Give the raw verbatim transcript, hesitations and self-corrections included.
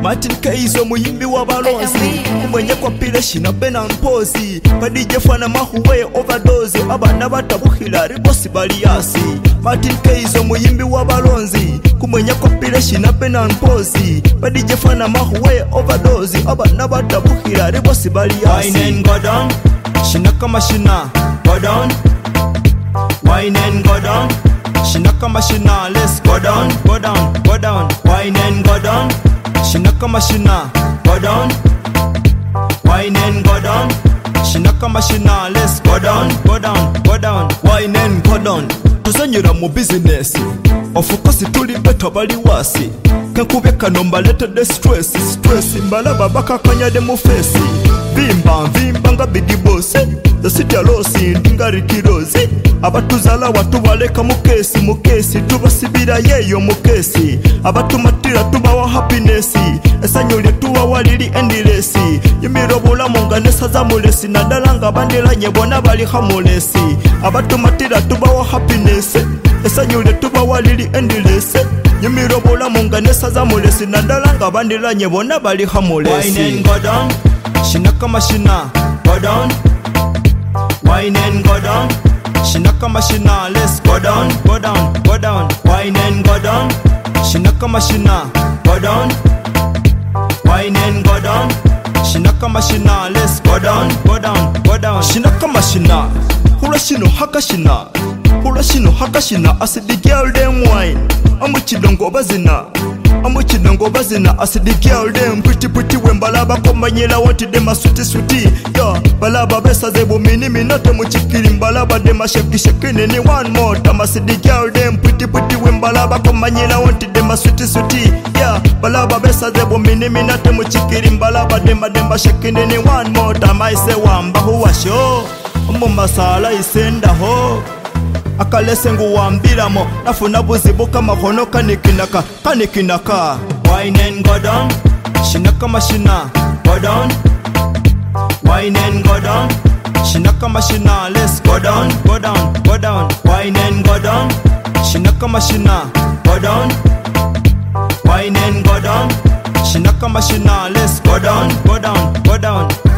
Martin Kaizo muyimbi wa balonzi kumwenye kwa pile shina bena mpozi pa D J fana mahuwe overdose abana batabuhila ribosi baliasi. Martin Kaizo muyimbi wa balonzi kumwenye kwa pile shina bena mpozi pa D J fana mahuwe overdose abana batabuhila ribosi baliasi. Wine and go down, shina kama shina go down. Wine and go down, shina kama shina, let's go down, go down, go down. Wine and go down, shina kama shina, go down. Wine and go down, shina kama shina, let's go down, go down, go down. Wine and go down, tuzanyura mu business. Of course tuli beto bali wasi. Kankube kanomba leta de stress, stress mbalaba baka kanyade mu face. Vimba vimba nga big boss. The city alosi ndingari kirozi. Abatuzala watu waleka mukesi mukesi tubasibira yeyo mukesi. Abatumatira tubawa happiness. Esanyole tuwa walili endless. Yimirobola monga nesaza mulesi nadalanga bandela nyebona bali hamulesi. Abatumatira tubawa happiness. Esanyole tuba walili endless. Yimirobola monga nesaza mulesi nadalanga bandela nyebona bali hamulesi. Wine and go down, shina kama shina, go down. Wine and go down, shina kama shina, let's go down, go down, go down. Wine and go down, shina kama shina, go down. Wine and go down, shina kama shina, let's go down, go down, go down. Shina kama shina, hula shino haka shina, hula shino haka shina. I said the girl them wine, I'm with you don't go bazina. I'm with you don't go bazina. I said the girl them pretty pretty when balaba komanyela wanted them a sweetie sweetie. Yo, balaba besa zebo mini minute muchikili balaba dem a shake shake any one more time. I said the girl them pretty pretty when balaba komanyela wanted them a sweetie sweetie. Yeah, balaba besa zebo mini minute muchikili balaba dem a dem a shake any one more time. I say wamba huwa show, mumba sala isenda ho. Akalese nguwambiramo nafuna buzibu kama hono kanikinaka kanikinaka. Wine and go down, shina kama shina, go down. Wine and go down, shina kama shina, let's go down, go down, go down. Wine and go down, shina kama shina, go down. Wine and go down, shina kama shina, let's go down, go down, go down.